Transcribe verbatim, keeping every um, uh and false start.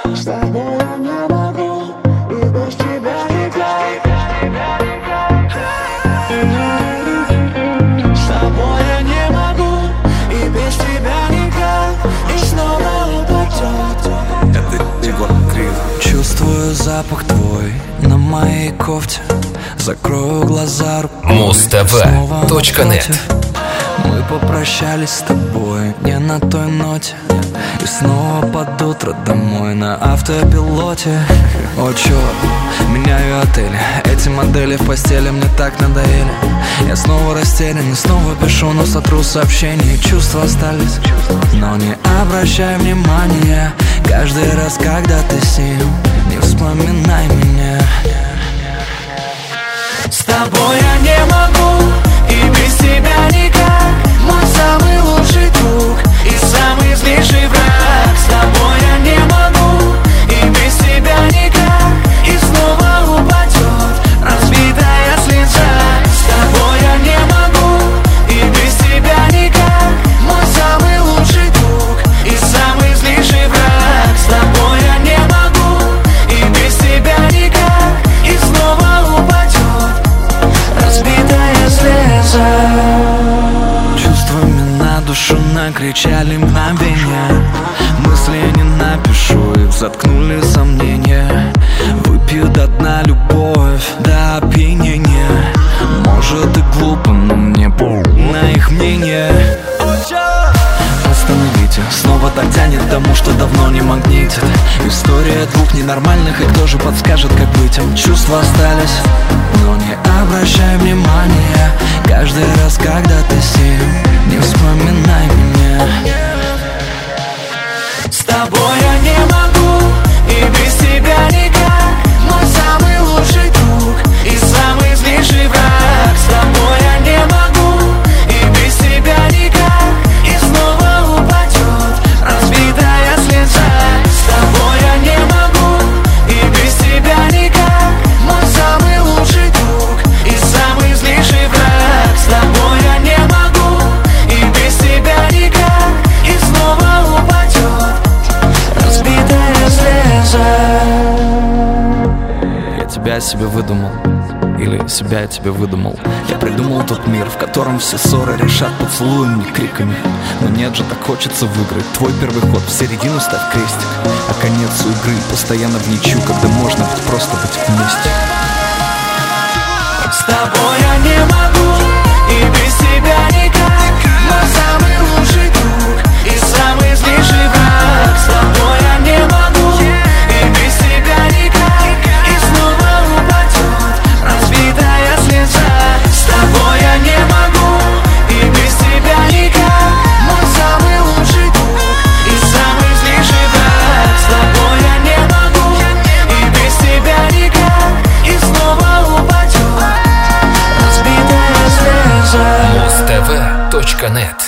С тобой я не могу, и без тебя никак. С тобой я не могу, и без тебя никак. И снова упадет. Это Егор Крид. Чувствую запах твой на моей кофте. Закрою глаза рукой. Муз-ТВ точка нет. Мы попрощались с тобой не на той ноте, и снова под утро домой на автопилоте. О, черт, меняю отель. Эти модели в постели мне так надоели. Я снова растерян и снова пишу, но сотру сообщения. Чувства остались, но не обращай внимания. Каждый раз, когда ты с ним, не вспоминай меня. С тобой я не могу, и без тебя никак. Мой самый лучший друг и самый злейший враг. С тобой я не могу, и без тебя никак. И снова упадет разбитая слеза. С тобой я не могу, и без тебя никак. Мой самый лучший друг и самый злейший враг. С тобой я не могу, и без тебя никак. И снова упадет разбитая слеза. Чувствами на душу накричали мгновения. Мысли не напишу, их заткнули сомнения. Выпью до дна любовь до опьянения. Может и глупо, но мне похуй на их мнение. Остановите, снова так тянет к тому, что давно не магнитит. История двух ненормальных, и кто же подскажет, как быть им? Чувства остались, но не обращай внимания. Каждый раз, когда ты с ним, не вспоминай меня. С тобой я не могу, и без тебя никак. Мой самый лучший друг и самый злейший враг. С тобой я не могу, и без тебя никак. И снова упадет разбитая слеза. С тобой я не могу, и без тебя никак. Мой самый лучший друг и самый злейший враг. С тобой я не могу, и без тебя никак. И снова упадет разбитая слеза. Я тебя себе выдумал, или себя я тебе выдумал. Я придумал тот мир, в котором все ссоры решат поцелуями и криками. Но нет же, так хочется выиграть. Твой первый ход, в середину ставь крестик. А конец у игры постоянно в ничью, когда можно быть просто быть вместе. С тобой я не могу, и без тебя никак. Мой самый лучший друг и самый злейший враг. С тобой я не могу, и без тебя никак. И снова упадет разбитая слеза. С тобой я не могу, и без тебя никак. Мой самый лучший друг и самый злейший враг. С тобой я не могу, и без тебя никак. И снова упадет разбитая слеза. Муз-ТВ точка нет.